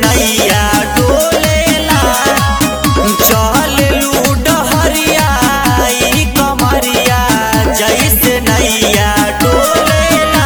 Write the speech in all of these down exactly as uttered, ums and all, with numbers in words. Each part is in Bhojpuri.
नैया डोलेला चललू डहरिया ई कमरिया जैसे नैया डोलेला।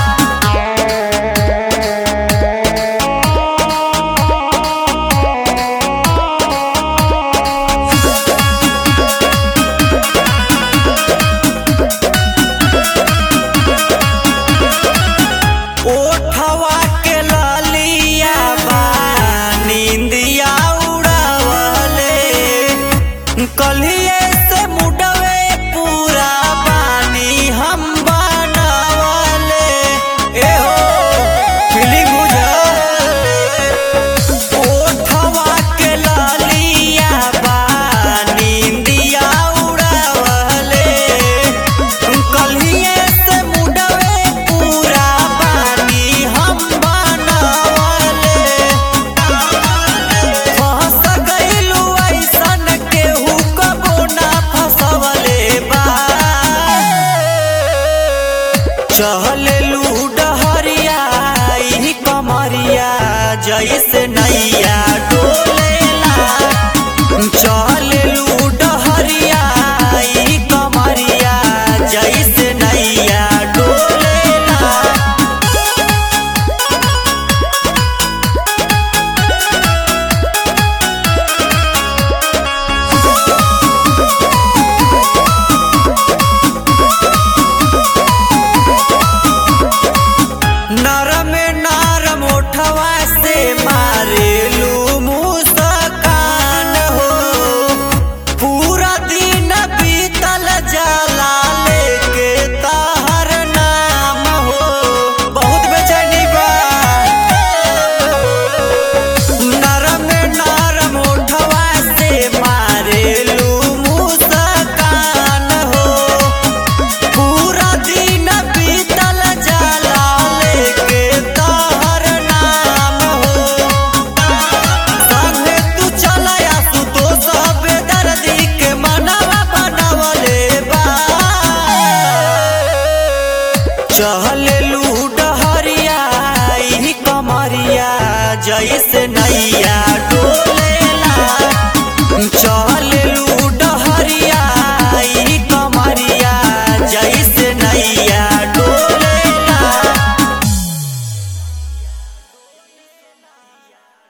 ओठवा के लालिया बा नींदिया उड़ावले कलिए से मुडवे पूरा पानी हम बनावले। ए हो फीलिंग बुझा ओठवा के लालिया बा नींदिया उड़ावले कलिए से मुडवे पूरा पानी हम बनावले। फंस गइलू ऐसन केहू कबो ना फंसवले बा चललू डहरिया ई कमरिया जैसे नैया डोलेला चललू डहरिया ई कमरिया जैसे नैया डोलेला। नरम नरम ओठवा से मारेलू मुस्कान हो पूरा दिन बीतल जाला लेके तहर नाम हो बहुत बेचैनी बा। नरम नरम ओठवा से मारेलू मुस्कान हो पूरा दिन बीतल जाला लेके तहर नाम हो। संगे तू चलया सुतो सब दर्दी के मनवा बनवले बा चललू डहरिया ई कमरिया जैसे नैया डोले।